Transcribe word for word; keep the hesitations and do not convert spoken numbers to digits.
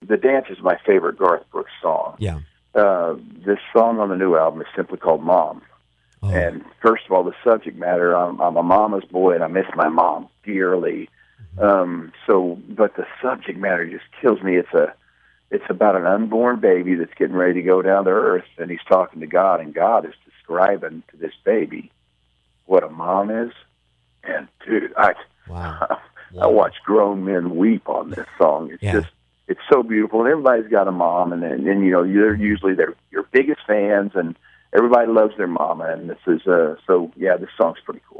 the dance is my favorite Garth Brooks song. Yeah. Uh, this song on the new album is simply called Mom. Oh. And first of all, the subject matter, I'm, I'm a mama's boy and I miss my mom dearly. Mm-hmm. Um, so, but the subject matter just kills me. It's a, it's about an unborn baby that's getting ready to go down to earth, and he's talking to God, and God is describing to this baby what a mom is. And dude, I, wow. I watch grown men weep on this song. It's yeah. just, it's so beautiful, and everybody's got a mom, and and, and you know, they're usually they're your biggest fans, and everybody loves their mama, and this is uh, so yeah, this song's pretty cool.